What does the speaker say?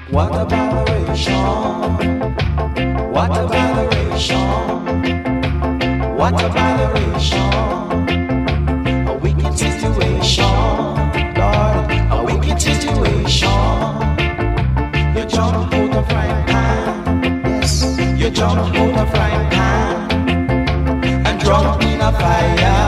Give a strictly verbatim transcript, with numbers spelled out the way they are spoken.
What a botheration. What a botheration. What a botheration. A wicked situation. Lord, a wicked situation. You jump out the frying pan. Yes, you jump out the frying pan and drop in a fire.